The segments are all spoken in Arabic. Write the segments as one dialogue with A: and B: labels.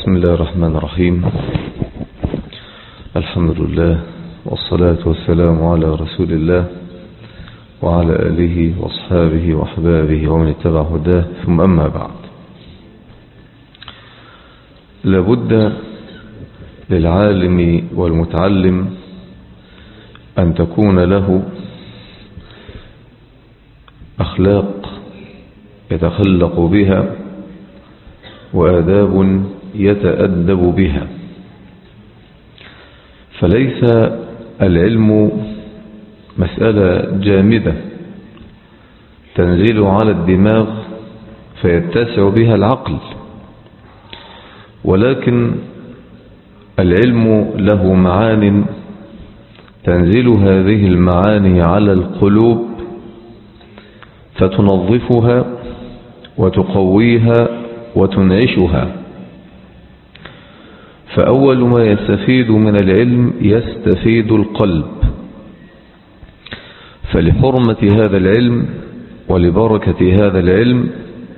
A: بسم الله الرحمن الرحيم. الحمد لله والصلاة والسلام على رسول الله وعلى آله واصحابه وأحبابه ومن اتبع هداه، ثم أما بعد. لابد للعالم والمتعلم أن تكون له أخلاق يتخلق بها وآداب يتأدب بها، فليس العلم مسألة جامدة تنزل على الدماغ فيتسع بها العقل، ولكن العلم له معان تنزل هذه المعاني على القلوب فتنظفها وتقويها وتنعشها. فأول ما يستفيد من العلم يستفيد القلب، فلحرمة هذا العلم ولبركة هذا العلم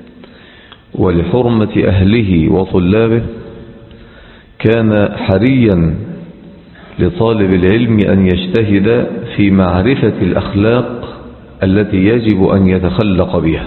A: ولحرمة أهله وطلابه كان حريا لطالب العلم أن يجتهد في معرفة الأخلاق التي يجب أن يتخلق بها.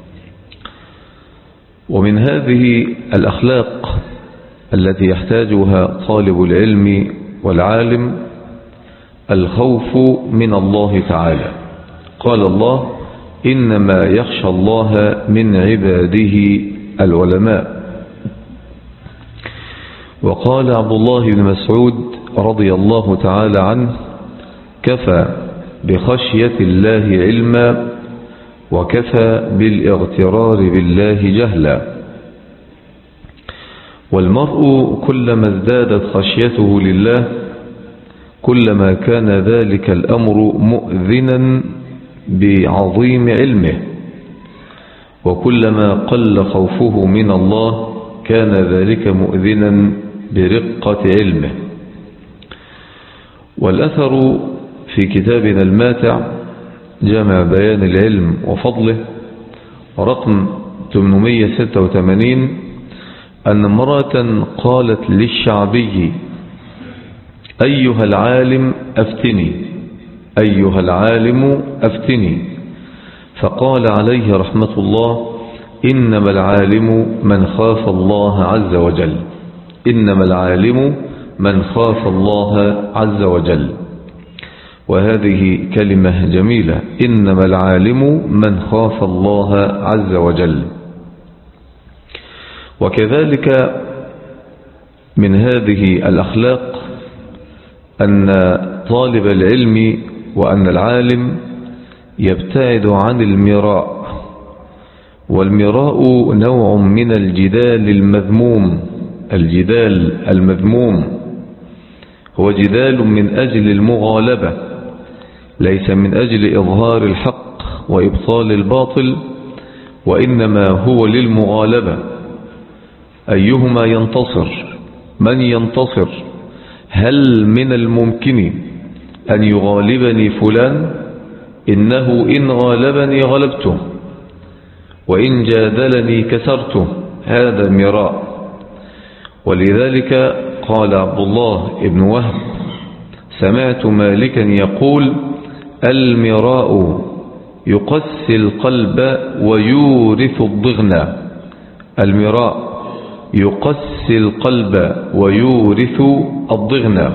A: ومن هذه الأخلاق التي يحتاجها طالب العلم والعالم الخوف من الله تعالى. قال الله: إنما يخشى الله من عباده العلماء. وقال عبد الله بن مسعود رضي الله تعالى عنه: كفى بخشية الله علما وكفى بالاغترار بالله جهلا. والمرء كلما ازدادت خشيته لله كلما كان ذلك الأمر مؤذنا بعظيم علمه، وكلما قل خوفه من الله كان ذلك مؤذنا برقة علمه. والأثر في كتابنا الماتع جامع بيان العلم وفضله رقم 886 أن امرأة قالت للشعبي: أيها العالم أفتني، أيها العالم أفتني. فقال عليه رحمة الله: إنما العالم من خاف الله عز وجل، إنما العالم من خاف الله عز وجل. وهذه كلمة جميلة، إنما العالم من خاف الله عز وجل. وكذلك من هذه الأخلاق أن طالب العلم وأن العالم يبتعد عن المراء، والمراء نوع من الجدال المذموم. الجدال المذموم هو جدال من أجل المغالبة، ليس من أجل إظهار الحق وإبطال الباطل، وإنما هو للمغالبة. أيهما ينتصر؟ من ينتصر؟ هل من الممكن أن يغالبني فلان؟ إنه إن غالبني غلبته، وإن جادلني كسرته. هذا مراء. ولذلك قال عبد الله بن وهب: سمعت مالكا يقول: المراء يقسي القلب ويورث الضغن. المراء يقسي القلب ويورث الضغن.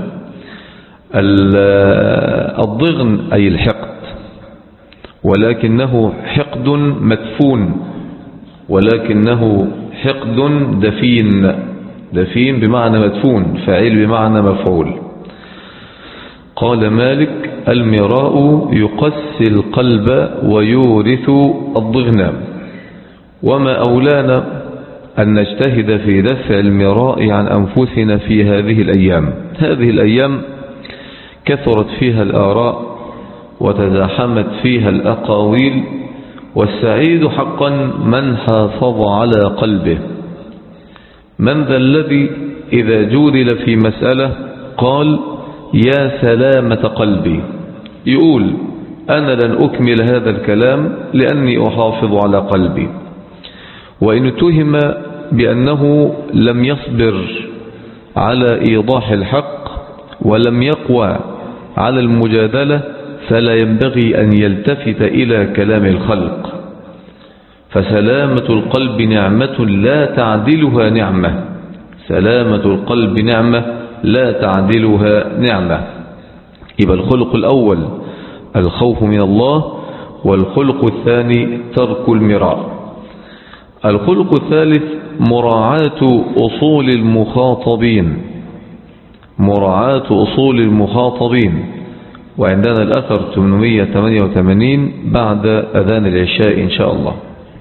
A: الضغن أي الحقد، ولكنه حقد مدفون، ولكنه حقد دفين. دفين بمعنى مدفون، فاعل بمعنى مفعول. قال مالك: المراء يقسي القلب ويورث الضغن. وما أولانا أن نجتهد في دفع المراء عن أنفسنا في هذه الأيام. هذه الأيام كثرت فيها الآراء وتزاحمت فيها الأقاويل، والسعيد حقا من حافظ على قلبه. من ذا الذي إذا جودل في مسألة قال: يا سلامة قلبي؟ يقول: أنا لن أكمل هذا الكلام لأني أحافظ على قلبي. وإن اتهم بأنه لم يصبر على إيضاح الحق ولم يقوى على المجادلة فلا ينبغي أن يلتفت إلى كلام الخلق. فسلامة القلب نعمة لا تعدلها نعمة، سلامة القلب نعمة لا تعدلها نعمة. يبقى الخلق الأول الخوف من الله، والخلق الثاني ترك المراء. الخلق الثالث مراعاة أصول المخاطبين، مراعاة أصول المخاطبين. وعندنا الأثر 888 بعد أذان العشاء إن شاء الله.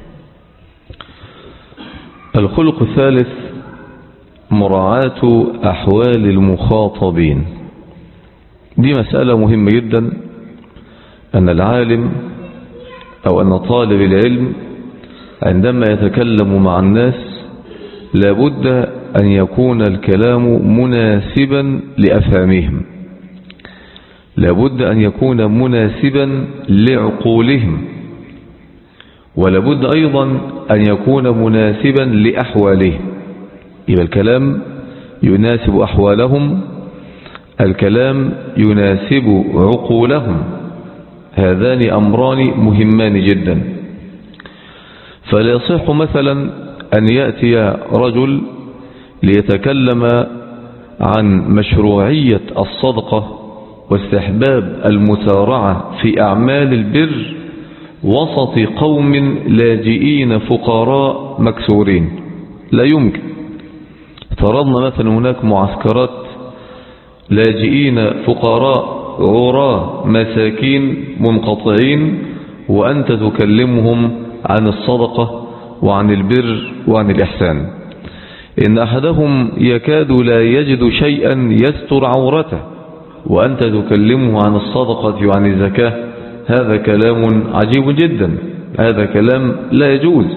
A: الخلق الثالث مراعاة أحوال المخاطبين. دي مسألة مهمة جدا، أن العالم أو أن طالب العلم عندما يتكلم مع الناس لابد أن يكون الكلام مناسبا لأفهامهم، لابد أن يكون مناسبا لعقولهم، ولابد أيضا أن يكون مناسبا لأحوالهم. يبقى الكلام يناسب أحوالهم، الكلام يناسب عقولهم، هذان أمران مهمان جدا. فلا يصح مثلا أن يأتي رجل ليتكلم عن مشروعية الصدقة واستحباب المسارعة في أعمال البر وسط قوم لاجئين فقراء مكسورين، لا يمكن. افترضنا مثلا هناك معسكرات لاجئين فقراء عراة مساكين منقطعين، وأنت تكلمهم عن الصدقة وعن البر وعن الإحسان. إن أحدهم يكاد لا يجد شيئا يستر عورته وأنت تكلمه عن الصدقة وعن الزكاة، هذا كلام عجيب جدا، هذا كلام لا يجوز.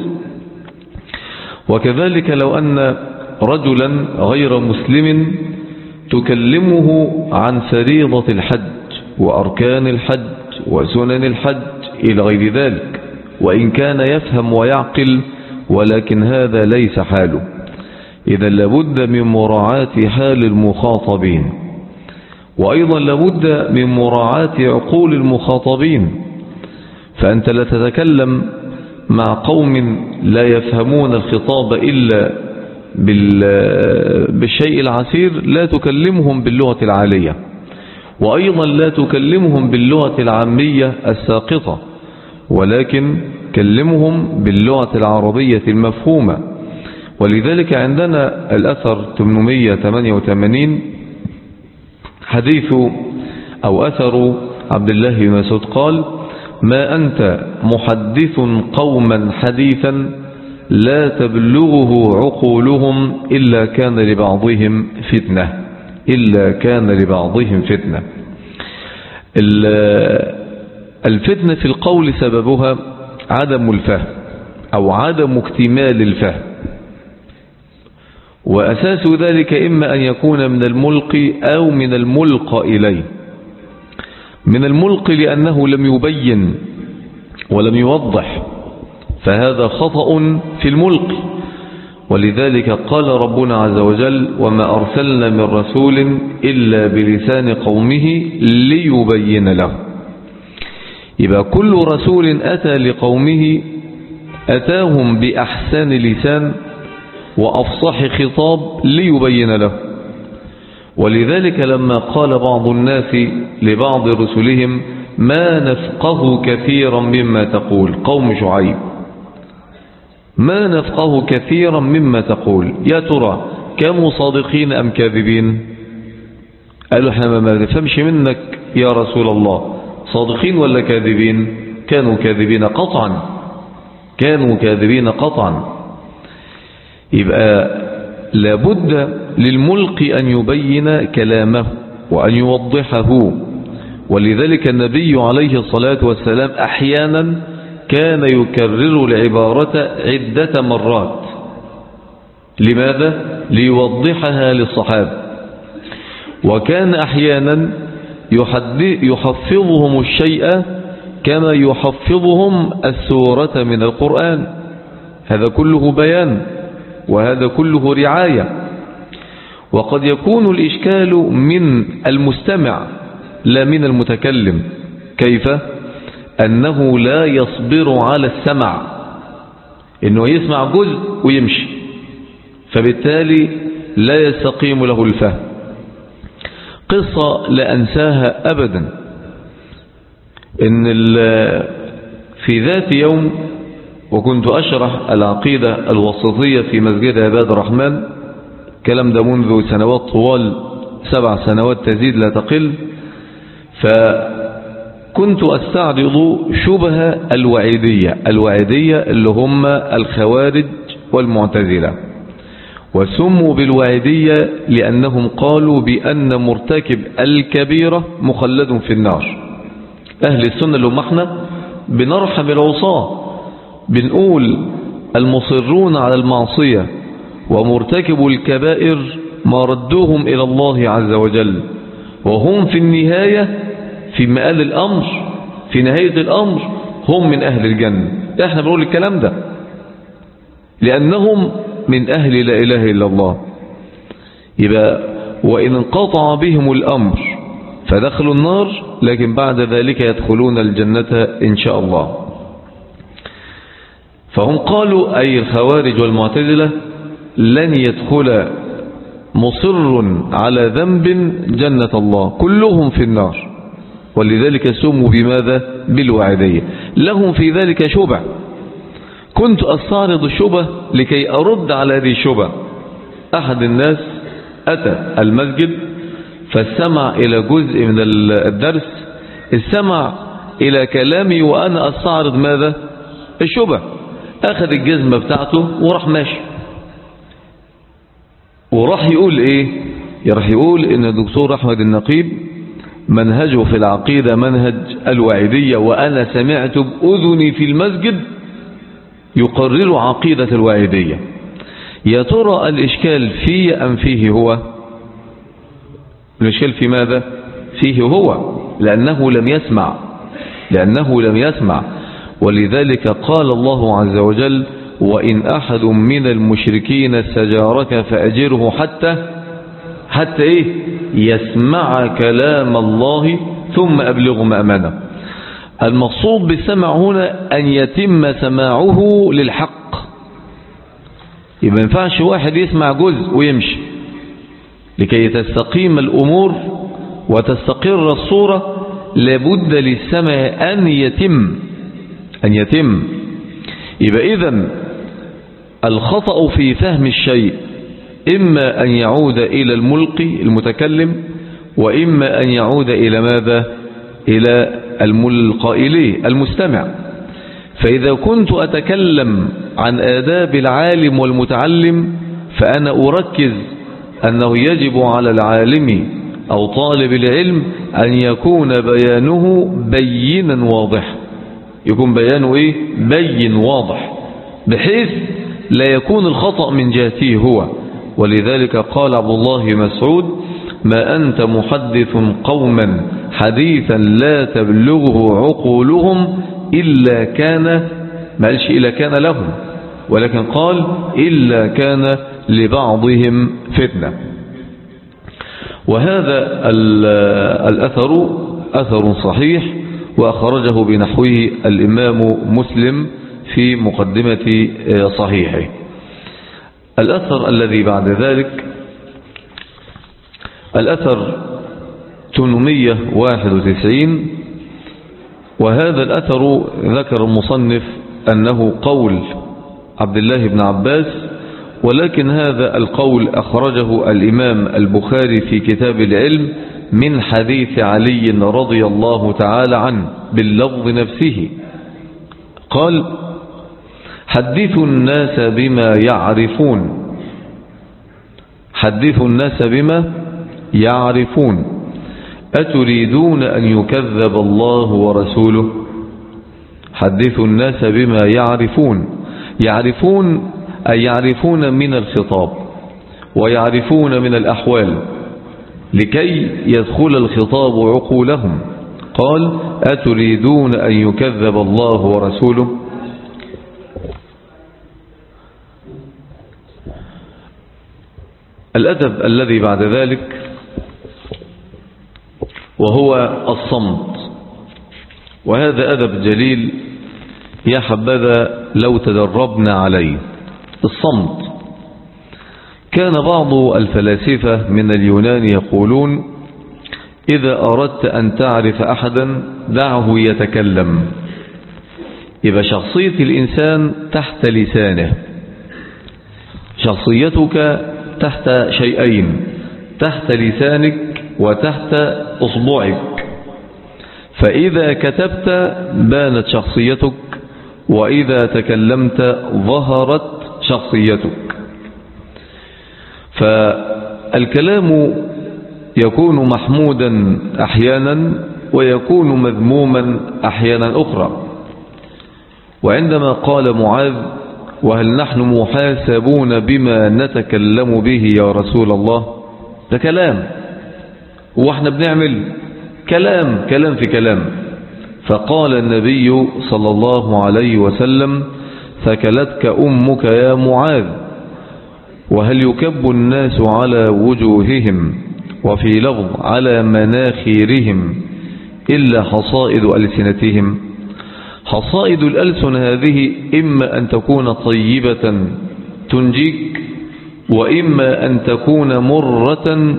A: وكذلك لو أن رجلا غير مسلم تكلمه عن فريضة الحج وأركان الحج وسنن الحج إلى غير ذلك، وإن كان يفهم ويعقل، ولكن هذا ليس حاله. إذا لابد من مراعاة حال المخاطبين، وأيضا لابد من مراعاة عقول المخاطبين. فأنت لا تتكلم مع قوم لا يفهمون الخطاب إلا بالشيء العسير، لا تكلمهم باللغة العالية، وأيضا لا تكلمهم باللغة العامية الساقطة، ولكن كلمهم باللغة العربية المفهومة. ولذلك عندنا الأثر 888 حديث أو أثر عبد الله بن مسعود قال: ما أنت محدث قوما حديثا لا تبلغه عقولهم إلا كان لبعضهم فتنة، إلا كان لبعضهم فتنة. الفتنة في القول سببها عدم الفهم أو عدم اكتمال الفهم، وأساس ذلك إما أن يكون من الملقي أو من الملقى إليه. من الملقي لأنه لم يبين ولم يوضح، فهذا خطأ في الملقي. ولذلك قال ربنا عز وجل: وما أرسلنا من رسول إلا بلسان قومه ليبين له. يبقى كل رسول أتى لقومه أتاهم بأحسن لسان وأفصح خطاب ليبين له. ولذلك لما قال بعض الناس لبعض رسلهم: ما نفقه كثيرا مما تقول، قوم شعيب، ما نفقه كثيرا مما تقول، يا ترى كانوا صادقين أم كاذبين؟ قالوا: احنا ما نفهمش منك يا رسول الله، صادقين ولا كاذبين؟ كانوا كاذبين قطعا، كانوا كاذبين قطعا. يبقى لابد للملقي أن يبين كلامه وأن يوضحه. ولذلك النبي عليه الصلاة والسلام أحيانا كان يكرر العبارة عدة مرات. لماذا؟ ليوضحها للصحابة. وكان أحيانا يحفظهم الشيء كما يحفظهم السورة من القرآن، هذا كله بيان. وهذا كله رعاية. وقد يكون الإشكال من المستمع لا من المتكلم. كيف؟ أنه لا يصبر على السمع، إنه يسمع جزء ويمشي، فبالتالي لا يستقيم له الفهم. قصة لا أنساها أبدا، إن في ذات يوم وكنت أشرح العقيدة الوسطية في مسجد عباد الرحمن، كلام ده منذ سنوات طوال 7 سنوات تزيد لا تقل، فكنت أستعرض شبه الوعيدية اللي هم الخوارج والمعتزلة، وسموا بالوعيدية لأنهم قالوا بأن مرتكب الكبيرة مخلد في النار. أهل السنة اللي هم احنا بنرحم العصاة، بنقول المصرون على المعصية ومرتكب الكبائر ما ردوهم إلى الله عز وجل، وهم في النهاية في مآل الأمر في نهاية الأمر هم من أهل الجنة. احنا بنقول الكلام ده لأنهم من أهل لا إله إلا الله. يبقى وإن انقطع بهم الأمر فدخلوا النار، لكن بعد ذلك يدخلون الجنة إن شاء الله. فهم قالوا أي الخوارج والمعتزلة لن يدخل مصر على ذنب جنة الله، كلهم في النار، ولذلك سموا بماذا؟ بالوعيدية. لهم في ذلك شبه، كنت أستعرض الشبه لكي أرد على هذه الشبه. أحد الناس أتى المسجد فاستمع إلى جزء من الدرس، استمع إلى كلامي وأنا أستعرض ماذا؟ الشبه. أخذ الجزمة بتاعته وراح ماشي، وراح يقول إيه؟ راح يقول إن الدكتور أحمد النقيب منهجه في العقيدة منهج الوعيدية، وأنا سمعت بأذني في المسجد يقرر عقيدة الوعيدية. يا ترى الإشكال فيه أم فيه هو؟ الإشكال في ماذا؟ فيه هو، لأنه لم يسمع. ولذلك قال الله عز وجل: وإن أحد من المشركين استجارك فأجره حتى إيه؟ يسمع كلام الله ثم أبلغ مأمنه. المقصود بالسمع هنا أن يتم سماعه للحق. يبقى ما ينفعش واحد يسمع جزء ويمشي. لكي تستقيم الأمور وتستقر الصورة لابد للسمع أن يتم. يبقى إذن الخطأ في فهم الشيء إما أن يعود إلى الملقي المتكلم، وإما أن يعود إلى ماذا؟ إلى الملقى إليه المستمع. فإذا كنت أتكلم عن آداب العالم والمتعلم فأنا أركز أنه يجب على العالم أو طالب العلم أن يكون بيانه بينا واضح، يكون بيانه إيه؟ بين واضح، بحيث لا يكون الخطأ من جهته هو. ولذلك قال عبد الله مسعود: ما أنت محدث قوما حديثا لا تبلغه عقولهم إلا كان، ما قالش إلا كان لهم، ولكن قال إلا كان لبعضهم فتنة. وهذا الأثر أثر صحيح، وأخرجه بنحوه الإمام مسلم في مقدمة صحيحه. الأثر الذي بعد ذلك الأثر 891، وهذا الأثر ذكر المصنف أنه قول عبد الله بن عباس، ولكن هذا القول أخرجه الإمام البخاري في كتاب العلم من حديث علي رضي الله تعالى عنه باللفظ نفسه. قال: حدثوا الناس بما يعرفون أتريدون أن يكذب الله ورسوله؟ حدثوا الناس بما يعرفون أي يعرفون من الخطاب ويعرفون من الأحوال لكي يدخل الخطاب عقولهم. قال: أتريدون أن يكذب الله ورسوله؟ الأدب الذي بعد ذلك وهو الصمت، وهذا أدب جليل يا حبذا لو تدربنا عليه. الصمت، كان بعض الفلاسفة من اليونان يقولون: إذا أردت أن تعرف أحدا دعه يتكلم. يبقى شخصية الإنسان تحت لسانه، شخصيتك تحت شيئين: تحت لسانك وتحت أصبعك. فإذا كتبت بانت شخصيتك، وإذا تكلمت ظهرت شخصيتك. فالكلام يكون محمودا أحيانا ويكون مذموما أحيانا أخرى. وعندما قال معاذ: وهل نحن محاسبون بما نتكلم به يا رسول الله؟ ده كلام، واحنا بنعمل كلام في كلام. فقال النبي صلى الله عليه وسلم: ثكلتك أمك يا معاذ. وهل يكب الناس على وجوههم وفي لفظ على مناخيرهم إلا حصائد ألسنتهم؟ حصائد الألسن هذه إما أن تكون طيبة تنجيك، وإما أن تكون مرة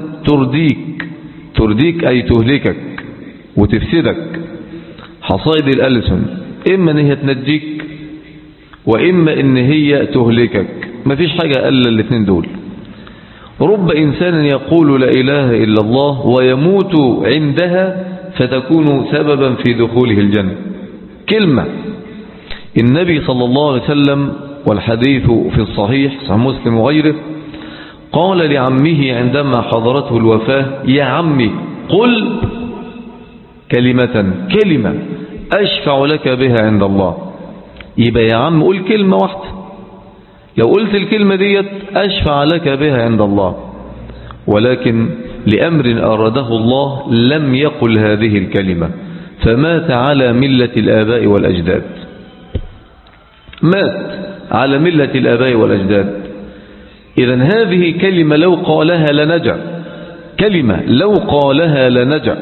A: ترديك أي تهلكك وتفسدك. حصائد الألسن إما أن هي تنجيك وإما أن هي تهلكك، ما فيش حاجة إلا الاثنين دول. رب إنسان يقول لا إله إلا الله ويموت عندها فتكون سببا في دخوله الجنة. كلمة. النبي صلى الله عليه وسلم والحديث في الصحيح صحيح مسلم وغيره قال لعمه عندما حضرته الوفاة: يا عمي قل كلمة أشفع لك بها عند الله. يبقى يا عم قل كلمة واحدة، لو قلت الكلمة ديت أشفع لك بها عند الله. ولكن لأمر أراده الله لم يقل هذه الكلمة، فمات على ملة الآباء والأجداد. مات على ملة الآباء والأجداد. إذن هذه كلمة لو قالها لنجع، كلمة لو قالها لنجع.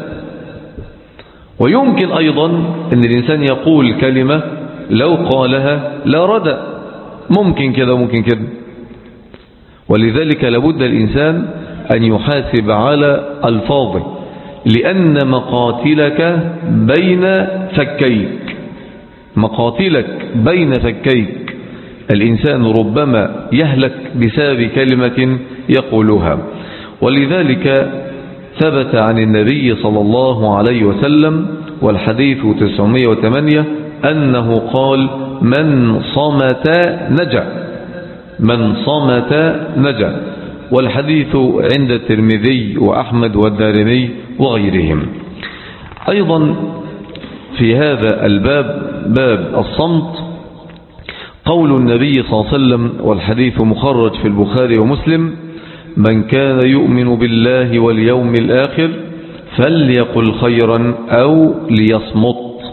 A: ويمكن أيضا أن الإنسان يقول كلمة لو قالها لا ردى، ممكن كذا ممكن كذا. ولذلك لابد الإنسان أن يحاسب على ألفاظه، لأن مقاتلك بين فكيك، مقاتلك بين فكيك. الإنسان ربما يهلك بسبب كلمة يقولها. ولذلك ثبت عن النبي صلى الله عليه وسلم والحديث 908 أنه قال: من صمت نجا، من صمت نجا. والحديث عند الترمذي وأحمد والدارمي وغيرهم. أيضا في هذا الباب، باب الصمت، قول النبي صلى الله عليه وسلم والحديث مخرج في البخاري ومسلم: من كان يؤمن بالله واليوم الآخر فليقل خيرا أو ليصمت.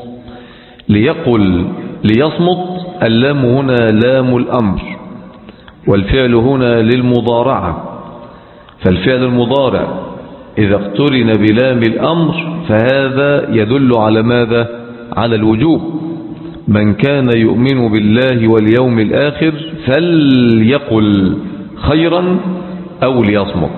A: ليصمت، اللام هنا لام الأمر، والفعل هنا للمضارعة. فالفعل المضارع إذا اقترن بلام الأمر فهذا يدل على ماذا؟ على الوجوب. من كان يؤمن بالله واليوم الآخر فليقل خيرا أو ليصمت.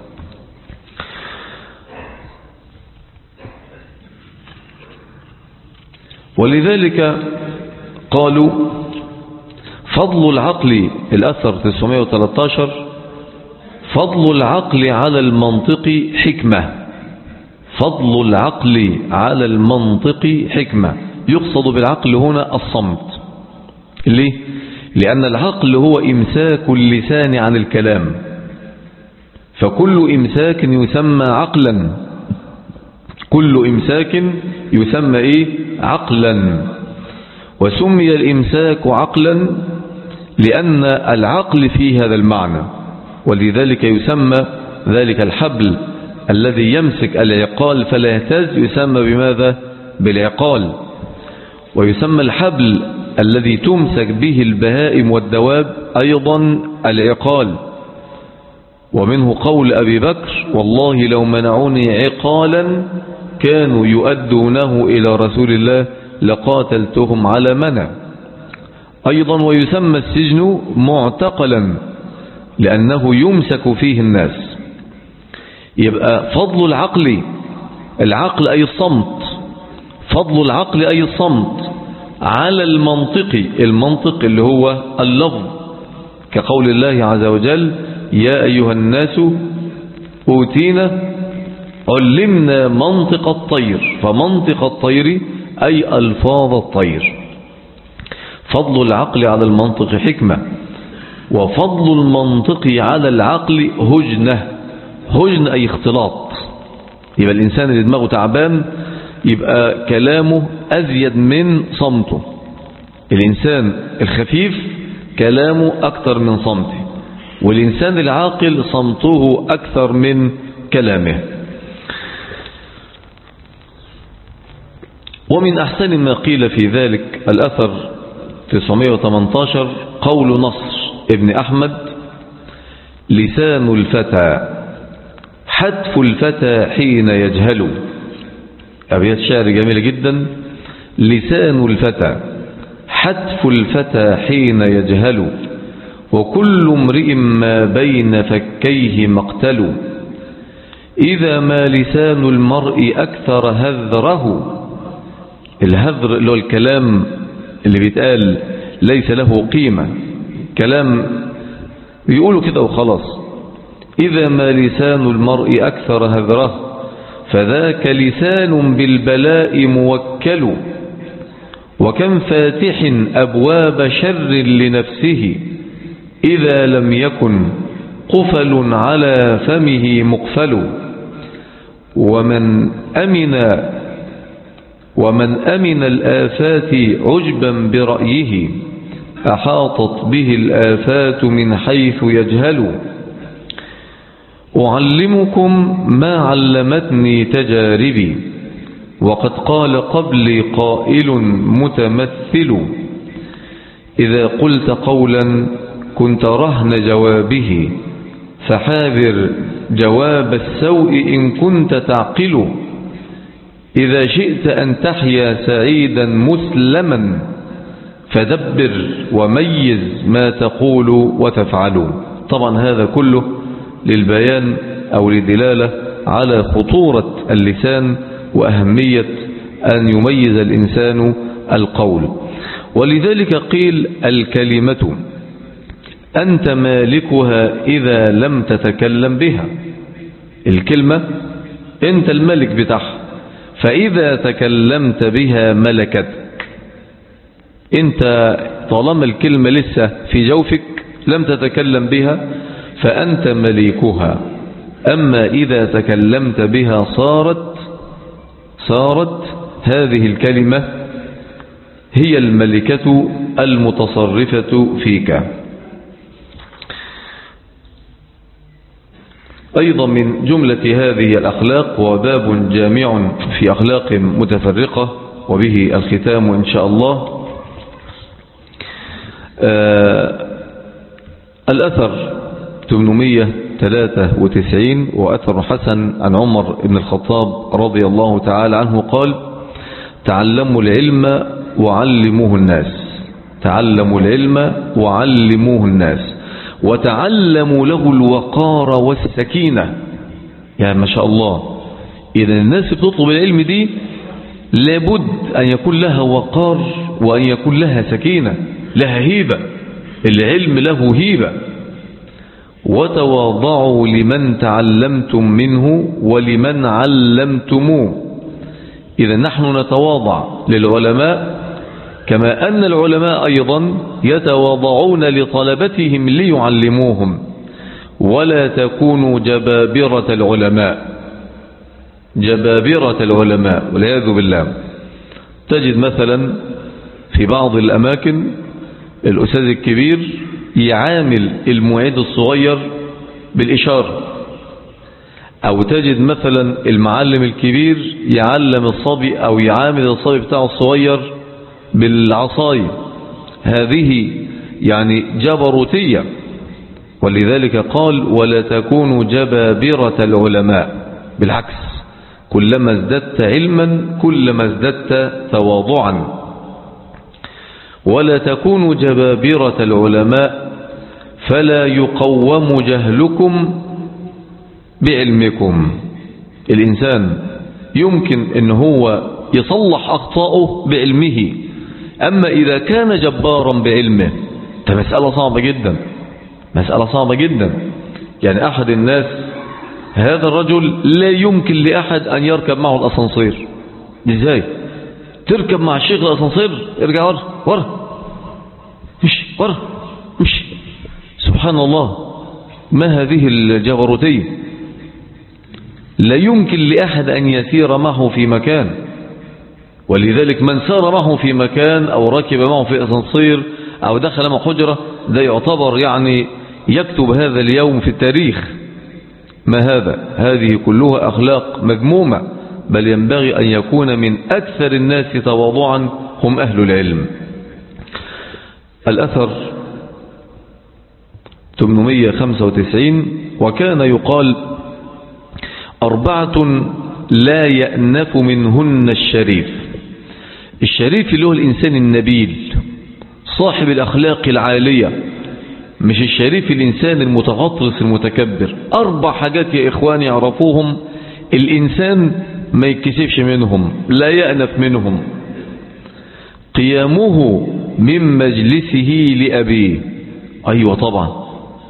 A: ولذلك قالوا: فضل العقل، الأثر 913، فضل العقل على المنطق حكمة. فضل العقل على المنطق حكمة. يقصد بالعقل هنا الصمت. ليه؟ لأن العقل هو إمساك اللسان عن الكلام، فكل إمساك يسمى عقلا، كل إمساك يسمى إيه؟ عقلا. وسمي الإمساك عقلا لأن العقل فيه هذا المعنى. ولذلك يسمى ذلك الحبل الذي يمسك العقال فلا يهتز يسمى بماذا؟ بالعقال. ويسمى الحبل الذي تمسك به البهائم والدواب أيضا العقال. ومنه قول أبي بكر: والله لو منعوني عقالا كانوا يؤدونه إلى رسول الله لقاتلتهم على منع. أيضا ويسمى السجن معتقلا لأنه يمسك فيه الناس. يبقى فضل العقل أي الصمت، فضل العقل أي الصمت على المنطق اللي هو اللفظ، كقول الله عز وجل: يا أيها الناس علمنا منطق الطير. فمنطق الطير أي ألفاظ الطير. فضل العقل على المنطق حكمة، وفضل المنطق على العقل هجن أي اختلاط. يبقى الإنسان اللي دماغه تعبان يبقى كلامه أزيد من صمته. الإنسان الخفيف كلامه أكثر من صمته، والإنسان العاقل صمته أكثر من كلامه. ومن أحسن ما قيل في ذلك الأثر 918 قول نصر ابن أحمد: لسان الفتى حتف الفتى حين يجهل. أبيات شعر جميلة جدا: لسان الفتى حتف الفتى حين يجهل، وكل امرئ ما بين فكيه مقتل. إذا ما لسان المرء أكثر هذره. الهذر اللي هو الكلام اللي بيتقال ليس له قيمة، كلام بيقولوا كده وخلاص. إذا ما لسان المرء أكثر هذره فذاك لسان بالبلاء موكل. وكم فاتح أبواب شر لنفسه إذا لم يكن قفل على فمه مقفل. ومن أمن الآفات عجبا برأيه أحاطت به الآفات من حيث يجهل. أعلمكم ما علمتني تجاربي، وقد قال قبلي قائل متمثل. إذا قلت قولا كنت رهن جوابه، فحاذر جواب السوء إن كنت تعقل. إذا شئت أن تحيا سعيدا مسلما، فدبر وميز ما تقول وتفعل. طبعا هذا كله للبيان أو للدلالة على خطورة اللسان وأهمية أن يميز الإنسان القول. ولذلك قيل: الكلمة أنت مالكها إذا لم تتكلم بها. الكلمة أنت الملك بتاعها، فإذا تكلمت بها ملكتك. أنت طالما الكلمة لسه في جوفك لم تتكلم بها فأنت مليكها. أما إذا تكلمت بها صارت هذه الكلمة هي الملكة المتصرفة فيك. أيضا من جملة هذه الأخلاق، وباب جامع في أخلاق متفرقة وبه الختام إن شاء الله، الأثر 893 وأثر حسن عن عمر بن الخطاب رضي الله تعالى عنه قال: تعلموا العلم وعلموه الناس. تعلموا العلم وعلموه الناس، وتعلموا له الوقار والسكينة. يعني ما شاء الله، إذا الناس بتطلب العلم دي لابد أن يكون لها وقار وأن يكون لها سكينة، لها هيبة. العلم له هيبة. وتواضعوا لمن تعلمتم منه ولمن علمتموه. إذا نحن نتواضع للعلماء كما أن العلماء أيضا يتواضعون لطلبتهم ليعلموهم. ولا تكونوا جبابرة العلماء والعياذ بالله. تجد مثلا في بعض الأماكن الأستاذ الكبير يعامل المعيد الصغير بالإشارة، أو تجد مثلا المعلم الكبير يعلم الصبي أو يعامل الصبي بتاعه الصغير بالعصاية. هذه يعني جبروتية. ولذلك قال ولا تكونوا جبابرة العلماء، بالعكس كلما ازددت علما كلما ازددت تواضعا. ولا تكونوا جبابرة العلماء فلا يقوم جهلكم بعلمكم. الإنسان يمكن ان هو يصلح أخطاؤه بعلمه، أما إذا كان جبارا بعلمه ده مسألة صعبة جدا، مسألة صعبة جدا. يعني أحد الناس هذا الرجل لا يمكن لأحد أن يركب معه الأسانسير. إزاي تركب مع الشيخ الأسانسير؟ ارجع ورا ورا، مش ورا مش. سبحان الله، ما هذه الجبروتية؟ لا يمكن لأحد أن يسير معه في مكان. ولذلك من سار معه في مكان أو ركب معه في أسانسير أو دخل معه حجرة ده يعتبر يعني يكتب هذا اليوم في التاريخ. ما هذا؟ هذه كلها أخلاق مذمومة، بل ينبغي أن يكون من أكثر الناس تواضعا هم أهل العلم. الأثر 895 وكان يقال 4 لا يأنف منهن الشريف. الشريف اللي هو الإنسان النبيل صاحب الأخلاق العالية، مش الشريف الإنسان المتغطرس المتكبر. 4 حاجات يا إخواني يعرفوهم الإنسان ما يتكسفش منهم، لا يأنف منهم. قيامه من مجلسه لأبيه. أيوة طبعا،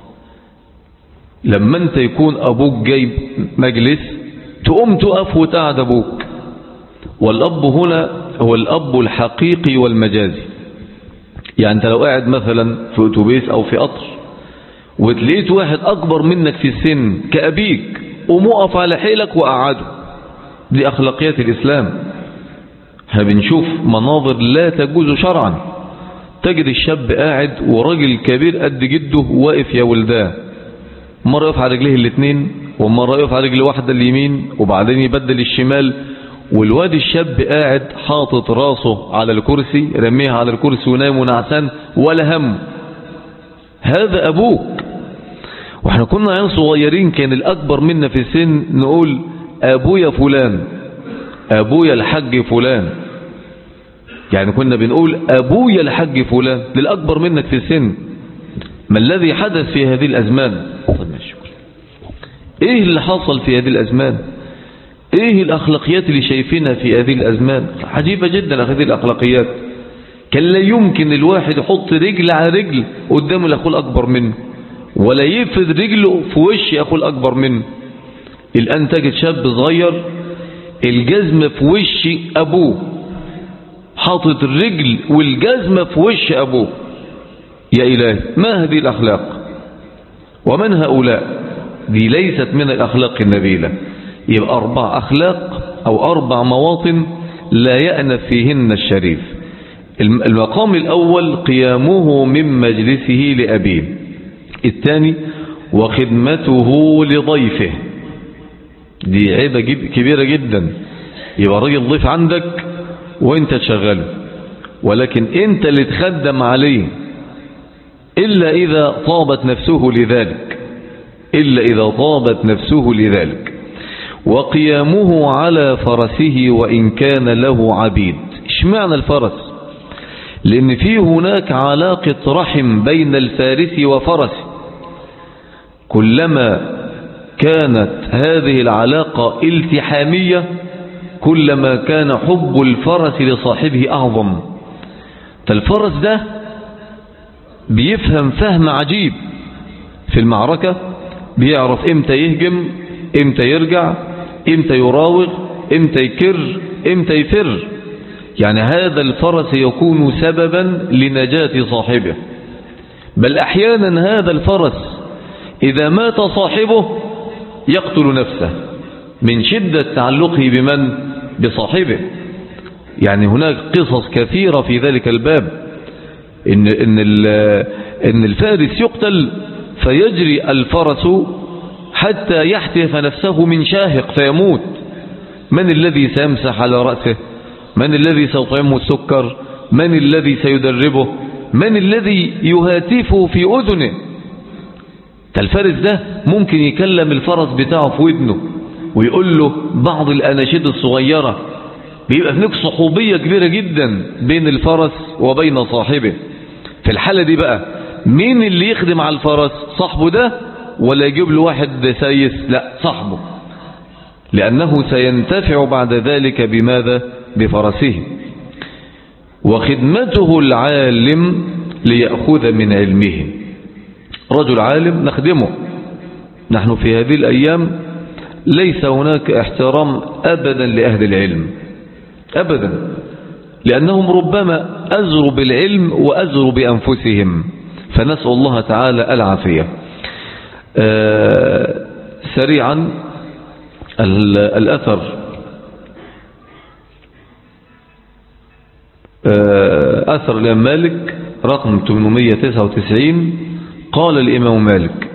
A: لما انت يكون أبوك جايب مجلس تقوم تقف وتقعد أبوك. والأب هنا هو الأب الحقيقي والمجازي. يعني انت لو قاعد مثلا في أتوبيس أو في قطر وتلاقيت واحد أكبر منك في السن كأبيك، قوم اقف على حيلك وقعده. دي أخلاقيات الإسلام. احنا بنشوف مناظر لا تجوز شرعا. تجد الشاب قاعد وراجل كبير قد جده واقف يا ولداه، مرة يقف على رجليه الاثنين ومرة يقف على رجل واحدة اليمين وبعدين يبدل الشمال، والواد الشاب قاعد حاطط راسه على الكرسي، رميها على الكرسي ونايم ونعسان ولا هم. هذا أبوك. واحنا كنا عيال صغيرين كان الأكبر منا في السن نقول أبويا فلان، أبويا الحج فلان. يعني كنا بنقول أبويا الحج فلان للأكبر منك في السن. ما الذي حدث في هذه الأزمان؟ ايه اللي حصل في هذه الأزمان؟ ايه الأخلاقيات اللي شايفينها في هذه الأزمان؟ عجيبة جدا هذه الأخلاقيات. كان لا يمكن الواحد يحط رجل على رجل قدام الأخو الأكبر منه، ولا يفرد رجله في وش أخو الأكبر منه. الآن تجد شاب صغير الجزمة في وش أبوه، حاطط الرجل والجزمة في وش أبوه. يا إلهي، ما هذه الأخلاق؟ ومن هؤلاء؟ دي ليست من الأخلاق النبيلة. يبقى 4 أخلاق أو 4 مواطن لا يأنف فيهن الشريف. المقام الأول قيامه من مجلسه لأبيه. الثاني وخدمته لضيفه. دي عيبة كبيرة جدا. يبقى راجل ضيف عندك وانت تشغله، ولكن انت اللي تخدم عليه إلا إذا طابت نفسه لذلك، إلا إذا طابت نفسه لذلك. وقيامه على فرسه وإن كان له عبيد. اشمعنى الفرس؟ لأن في هناك علاقة رحم بين الفارس وفرسه. كلما كانت هذه العلاقة التحامية كلما كان حب الفرس لصاحبه أعظم. فالفرس ده بيفهم فهم عجيب في المعركة، بيعرف امتى يهجم، امتى يرجع، امتى يراوغ، امتى يكر، امتى يفر. يعني هذا الفرس يكون سببا لنجاة صاحبه. بل أحيانا هذا الفرس إذا مات صاحبه يقتل نفسه من شدة تعلقه بمن؟ بصاحبه. يعني هناك قصص كثيرة في ذلك الباب، إن الفارس يقتل فيجري الفرس حتى يحتف نفسه من شاهق فيموت. من الذي سيمسح على رأسه؟ من الذي سيطعمه السكر؟ من الذي سيدربه؟ من الذي يهاتفه في أذنه؟ الفارس ده ممكن يكلم الفرس بتاعه في ودنه ويقول له بعض الأناشيد الصغيرة، بيبقى هناك صحوبية كبيرة جدا بين الفرس وبين صاحبه. في الحالة دي بقى مين اللي يخدم على الفرس؟ صاحبه ده ولا يجيب له واحد سايس؟ لا، صاحبه، لأنه سينتفع بعد ذلك بماذا؟ بفرسه. وخدمته العالم ليأخذ من علمه. رجل عالم نخدمه. نحن في هذه الأيام ليس هناك احترام أبدا لأهل العلم أبدا، لأنهم ربما أزروا بالعلم وأزروا بأنفسهم، فنسأل الله تعالى العافية. سريعا الأثر أثر الإمام مالك رقم 899. قال الإمام مالك: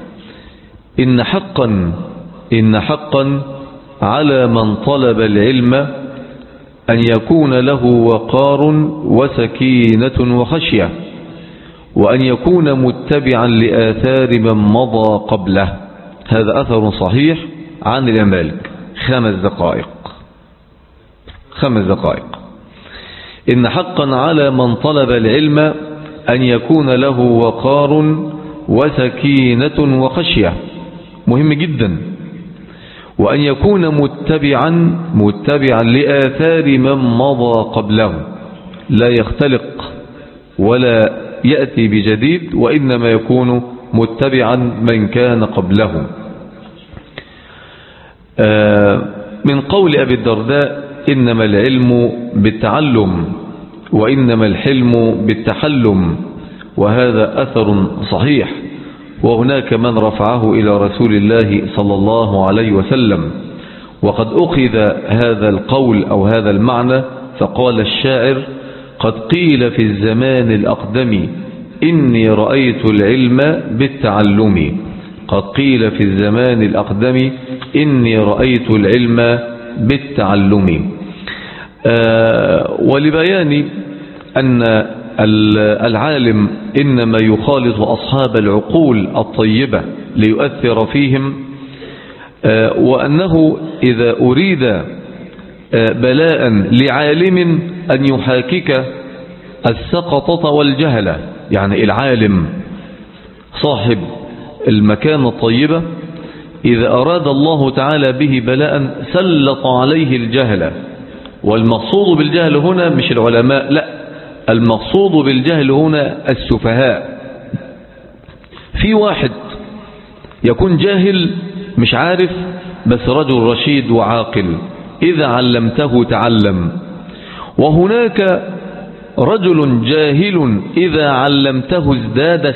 A: إن حقا على من طلب العلم أن يكون له وقار وسكينة وخشية، وأن يكون متبعا لآثار من مضى قبله. هذا أثر صحيح عن الإمام مالك. 5 دقائق. إن حقا على من طلب العلم أن يكون له وقار وسكينة وخشية، مهم جدا. وأن يكون متبعا لآثار من مضى قبله، لا يختلق ولا يأتي بجديد، وإنما يكون متبعا من كان قبله. من قول أبي الدرداء: إنما العلم بالتعلم وإنما الحلم بالتحلم. وهذا أثر صحيح، وهناك من رفعه إلى رسول الله صلى الله عليه وسلم. وقد أخذ هذا القول أو هذا المعنى، فقال الشاعر: قد قيل في الزمان الأقدم إني رأيت العلم بالتعلم. قد قيل في الزمان الأقدم إني رأيت العلم بالتعلم. ولبيان أن العالم إنما يخالط أصحاب العقول الطيبة ليؤثر فيهم، وأنه إذا أريد بلاء لعالم أن يحاكك السقطة والجهلة، يعني العالم صاحب المكانة الطيبة إذا أراد الله تعالى به بلاء سلط عليه الجهل. والمقصود بالجهل هنا مش العلماء، لا، المقصود بالجهل هنا السفهاء. في واحد يكون جاهل مش عارف، بس رجل رشيد وعاقل، إذا علمته تعلم. وهناك رجل جاهل إذا علمته ازداد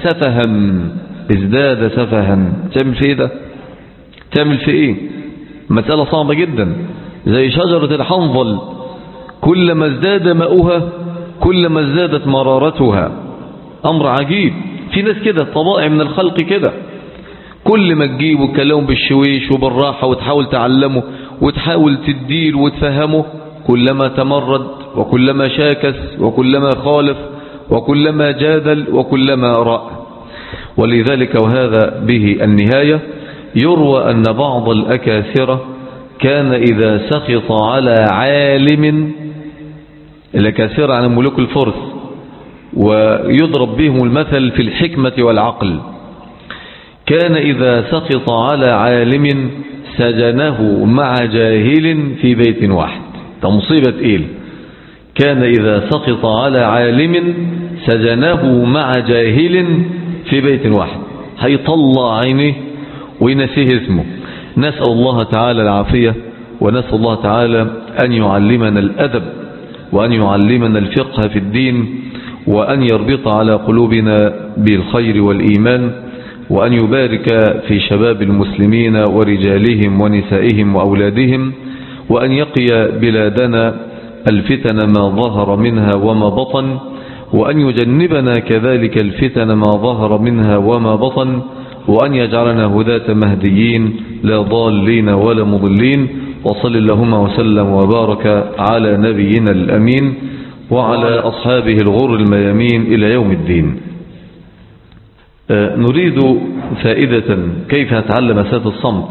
A: سفها. تعمل في إيه ده؟ تعمل في إيه؟ مسألة صعبة جدا. زي شجرة الحنظل، كلما ازداد ماؤها كلما ازدادت مرارتها. أمر عجيب. في ناس كده، طبائع من الخلق كده، كل ما تجيبه كلام بالشويش وبالراحة وتحاول تعلمه وتحاول تديل وتفهمه، كلما تمرد وكلما شاكس وكلما خالف وكلما جادل وكلما رأى. ولذلك وهذا به النهاية، يروى أن بعض الأكاثرة كان إذا سخط على عالم، الأكاثرة عن ملوك الفرس، ويضرب بهم المثل في الحكمة والعقل، كان إذا سخط على عالم سجنه مع جاهل في بيت واحد. مصيبة إيه؟ كان إذا سخط على عالم سجنه مع جاهل في بيت واحد، هيطلع عينه وينسيه اسمه. نسأل الله تعالى العافية، ونسأل الله تعالى أن يعلمنا الأدب وأن يعلمنا الفقه في الدين، وأن يربط على قلوبنا بالخير والإيمان، وأن يبارك في شباب المسلمين ورجالهم ونسائهم وأولادهم، وأن يقي بلادنا الفتن ما ظهر منها وما بطن، وأن يجنبنا كذلك الفتن ما ظهر منها وما بطن، وأن يجعلنا هداة مهديين لا ضالين ولا مضلين. وصل اللهم وسلم وبارك على نبينا الأمين وعلى أصحابه الغر الميامين إلى يوم الدين. نريد فائدة كيف نتعلم مسألة الصمت.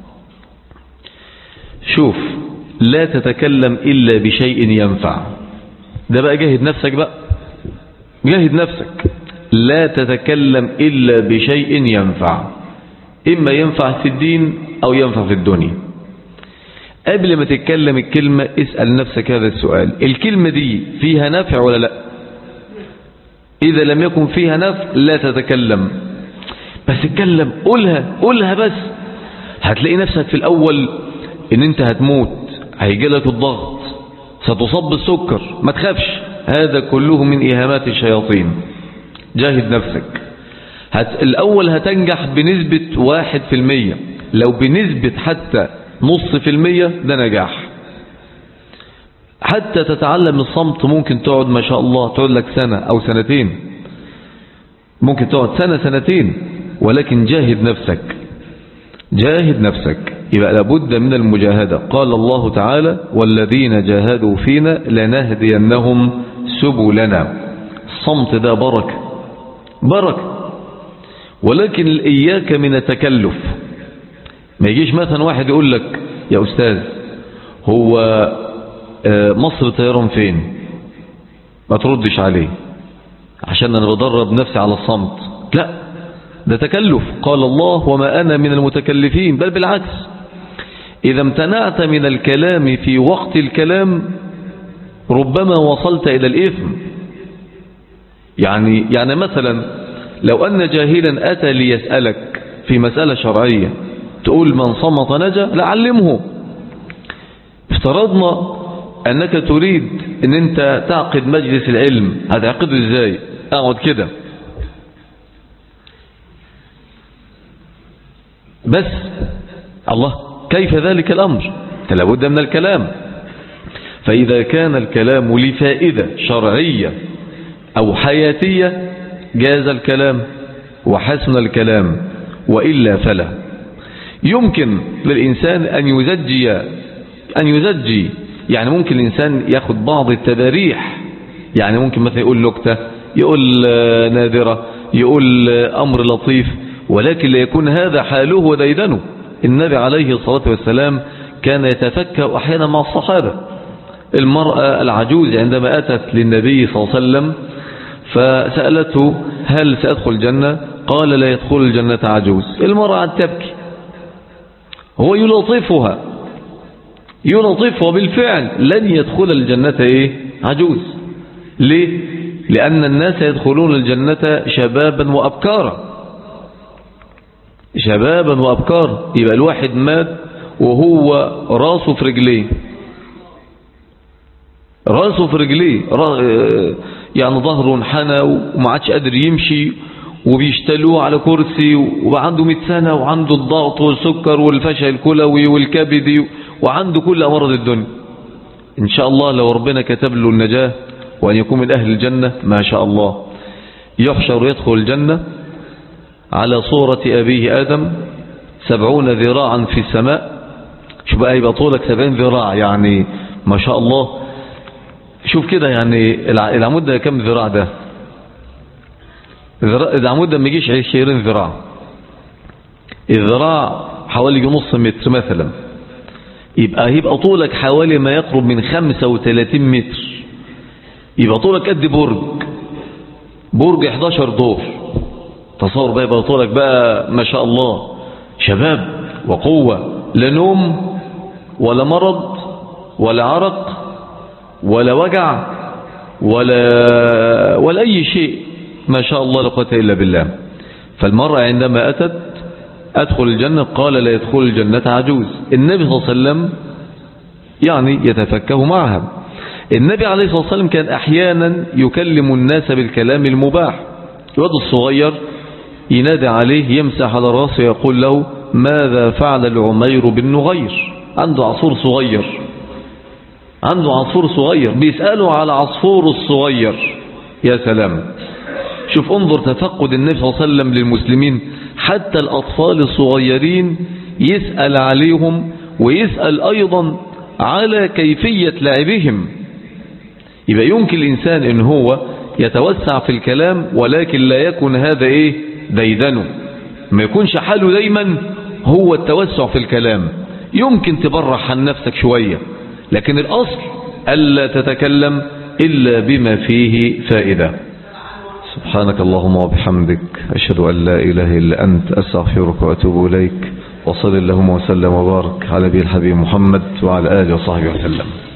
A: شوف، لا تتكلم إلا بشيء ينفع. ده بقى جاهد نفسك بقى، جاهد نفسك. لا تتكلم إلا بشيء ينفع، إما ينفع في الدين أو ينفع في الدنيا. قبل ما تتكلم الكلمة اسأل نفسك هذا السؤال: الكلمة دي فيها نفع ولا لا؟ إذا لم يكن فيها نفع لا تتكلم. بس اتكلم، قولها بس. هتلاقي نفسك في الأول إن أنت هتموت، هيجيلك الضغط، ستصاب بالسكر، ما تخافش. هذا كله من إيهامات الشياطين. جاهد نفسك. الأول هتنجح بنسبة 1%، لو بنسبة حتى 0.5% ده نجاح. حتى تتعلم الصمت ممكن تقعد ما شاء الله تقعد لك سنة أو سنتين، ممكن تقعد سنة سنتين، ولكن جاهد نفسك، جاهد نفسك. يبقى لابد من المجاهدة. قال الله تعالى: والذين جاهدوا فينا لنهدينهم سبلنا. الصمت ده بركة، ولكن إياك من التكلف. ما يجيش مثلا واحد يقول لك: يا أستاذ، هو مصر طيران فين؟ ما تردش عليه عشان أنا بدرب نفسي على الصمت. لا، ده تكلف. قال الله: وما أنا من المتكلفين. بل بالعكس، إذا امتنعت من الكلام في وقت الكلام ربما وصلت إلى الإثم. يعني مثلا لو أن جاهلا أتى ليسألك في مسألة شرعية تقول: من صمت نجا، لعلمه. افترضنا أنك تريد أن أنت تعقد مجلس العلم، هتعقده إزاي؟ أقعد كده بس. الله، كيف ذلك الأمر؟ لابد من الكلام. فإذا كان الكلام لفائدة شرعية أو حياتية جاز الكلام وحسن الكلام، وإلا فلا. يمكن للإنسان أن يزجي، يعني ممكن الإنسان ياخد بعض التباريح، يعني ممكن مثلا يقول نكتة، يقول نادرة، يقول أمر لطيف، ولكن لا يكون هذا حاله وديدنه. النبي عليه الصلاة والسلام كان يتفكه أحيانا مع الصحابة. المرأة العجوز عندما أتت للنبي صلى الله عليه وسلم فسألته: هل سأدخل الجنة؟ قال: لا يدخل الجنة عجوز. المرأة تبكي، هو يلطفها، بالفعل لن يدخل الجنة عجوز. ليه؟ لأن الناس يدخلون الجنة شبابا وأبكارا، يبقى الواحد مات وهو راسه في رجليه، يعني ظهره انحنى وما عادش قادر يمشي، وبيشتلوه على كرسي، وعنده 100 سنة، وعنده الضغط والسكر والفشل الكلوي والكبدي، وعنده كل أمراض الدنيا. إن شاء الله لو ربنا كتب له النجاة وأن يكون من أهل الجنة ما شاء الله، يحشر يدخل الجنة على صورة أبيه آدم 70 ذراعا في السماء. شو بقى يبقى طولك 70 ذراع، يعني ما شاء الله. شوف كده، يعني العمود ده كم ذراع؟ ده العمود ده ما يجيش 20 ذراع. الذراع حوالي نص متر مثلا، يبقى طولك حوالي ما يقرب من 35 متر. يبقى طولك قد برج 11 دور. تصور بقى، يبقى طولك بقى ما شاء الله شباب وقوة، لا نوم ولا مرض ولا عرق ولا وجع ولا أي شيء، ما شاء الله لا قوة إلا بالله. فالمرأة عندما أتت: أدخل الجنة، قال: لا يدخل الجنة عجوز. النبي صلى الله عليه وسلم يعني يتفكه معها. النبي عليه الصلاة والسلام كان أحيانا يكلم الناس بالكلام المباح. الواد الصغير ينادي عليه، يمسح على راسه، يقول له: ماذا فعل العمير بن نغير؟ عنده عصفور صغير، بيسأله على عصفور الصغير. يا سلام، شوف، انظر تفقد النبي صلى الله عليه وسلم للمسلمين. حتى الأطفال الصغيرين يسأل عليهم، ويسأل أيضا على كيفية لعبهم. يبقى يمكن الإنسان إن هو يتوسع في الكلام، ولكن لا يكون هذا ديدنه. ما يكونش حاله دايما هو التوسع في الكلام. يمكن تبرح عن نفسك شوية، لكن الأصل ألا تتكلم إلا بما فيه فائدة. سبحانك اللهم وبحمدك، أشهد أن لا إله إلا أنت، أستغفرك وأتوب إليك. وصل اللهم وسلم وبارك على نبي الحبيب محمد وعلى آله وصحبه وسلم.